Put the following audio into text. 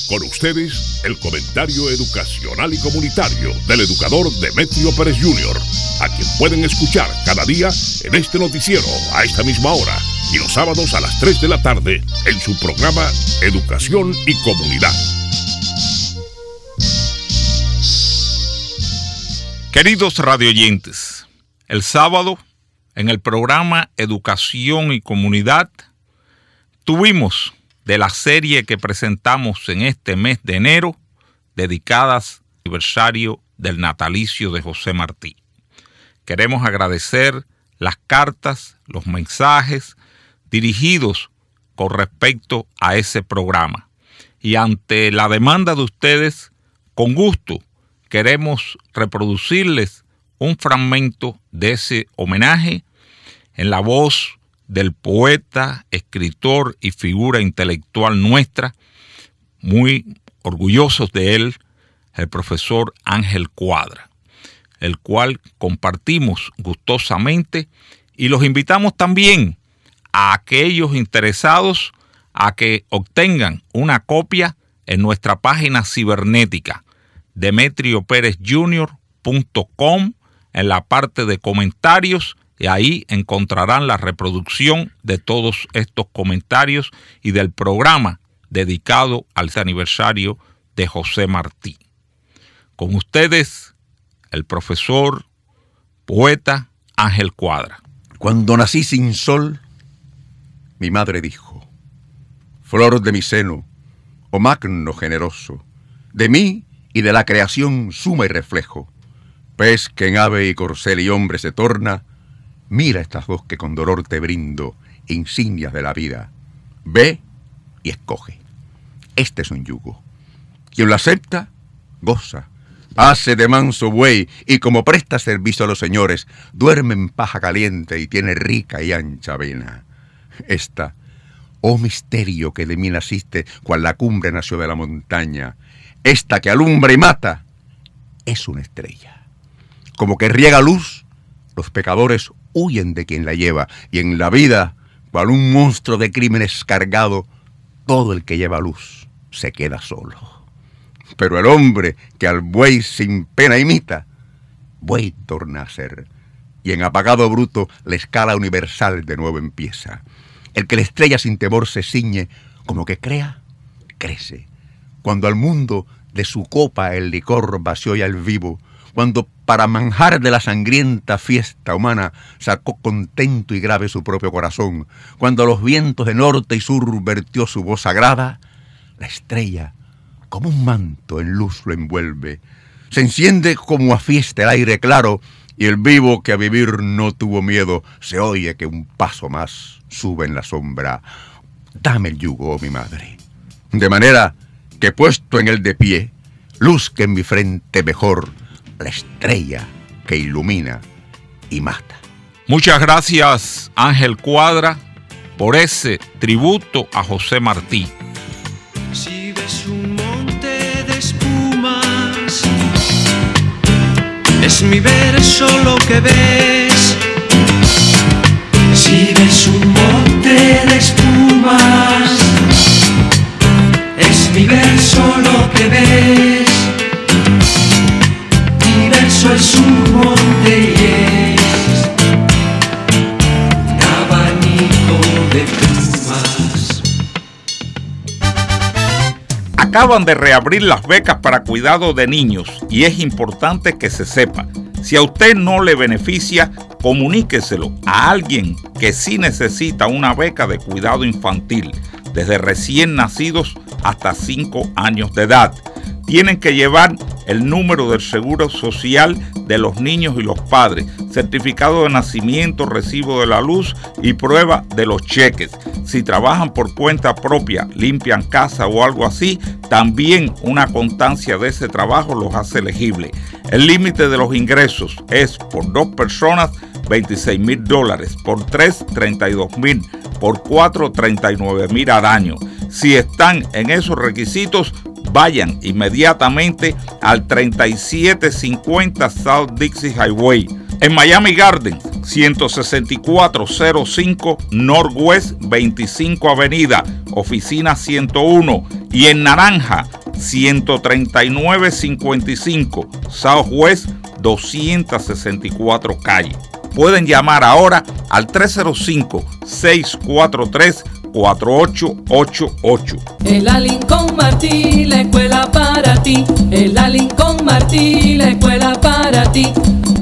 Con ustedes, el comentario educacional y comunitario del educador Demetrio Pérez Jr., a quien pueden escuchar cada día en este noticiero a esta misma hora y los sábados a las 3 de la tarde en su programa Educación y Comunidad. Queridos radioyentes, el sábado en el programa Educación y Comunidad tuvimos de la serie que presentamos en este mes de enero, dedicadas al aniversario del natalicio de José Martí. Queremos agradecer las cartas, los mensajes dirigidos con respecto a ese programa. Y ante la demanda de ustedes, con gusto, queremos reproducirles un fragmento de ese homenaje en la voz del poeta, escritor y figura intelectual nuestra, muy orgullosos de él, el profesor Ángel Cuadra, el cual compartimos gustosamente y los invitamos también a aquellos interesados a que obtengan una copia en nuestra página cibernética demetrioperezjr.com en la parte de comentarios. Y ahí encontrarán la reproducción de todos estos comentarios y del programa dedicado al aniversario de José Martí. Con ustedes, el profesor, poeta Ángel Cuadra. Cuando nací sin sol, mi madre dijo: flor de mi seno, oh magno generoso, de mí y de la creación suma y reflejo, pez que en ave y corcel y hombre se torna, mira estas dos que con dolor te brindo, insignias de la vida. Ve y escoge. Este es un yugo. Quien lo acepta, goza. Hace de manso buey y como presta servicio a los señores, duerme en paja caliente y tiene rica y ancha avena. Esta, oh misterio que de mí naciste, cual la cumbre nació de la montaña, esta que alumbra y mata, es una estrella. Como que riega luz, los pecadores huyen de quien la lleva, y en la vida, cual un monstruo de crímenes cargado, todo el que lleva luz se queda solo. Pero el hombre que al buey sin pena imita, buey torna a ser, y en apagado bruto la escala universal de nuevo empieza. El que la estrella sin temor se ciñe, como que crea, crece. Cuando al mundo de su copa el licor vació ya el vivo, cuando para manjar de la sangrienta fiesta humana sacó contento y grave su propio corazón, cuando a los vientos de norte y sur vertió su voz sagrada, la estrella, como un manto en luz lo envuelve, se enciende como a fiesta el aire claro, y el vivo que a vivir no tuvo miedo, se oye que un paso más sube en la sombra. Dame el yugo, oh mi madre, de manera que puesto en él de pie, luzca en mi frente mejor la estrella que ilumina y mata. Muchas gracias, Ángel Cuadra, por ese tributo a José Martí. Si ves un monte de espumas, es mi verso lo que ves. Si ves un monte de espumas, es mi verso lo que ves. Mi verso es un monte y es un abanico de plumas. Acaban de reabrir las becas para cuidado de niños y es importante que se sepa. Si a usted no le beneficia, comuníqueselo a alguien que sí necesita una beca de cuidado infantil, desde recién nacidos hasta 5 años de edad. Tienen que llevar el número del seguro social de los niños y los padres, certificado de nacimiento, recibo de la luz y prueba de los cheques. Si trabajan por cuenta propia, limpian casa o algo así, también una constancia de ese trabajo los hace elegibles. El límite de los ingresos es por 2 personas $26,000, por 3 $32,000, por 4 $39,000 al año. Si están en esos requisitos, vayan inmediatamente al 3750 South Dixie Highway. En Miami Gardens 16405 Northwest 25 Avenida, oficina 101, y en Naranja 13955 Southwest 264 Calle. Pueden llamar ahora al 305-643-4888. En la Lincoln Martí, la escuela para ti. En la Lincoln Martí, la escuela para ti.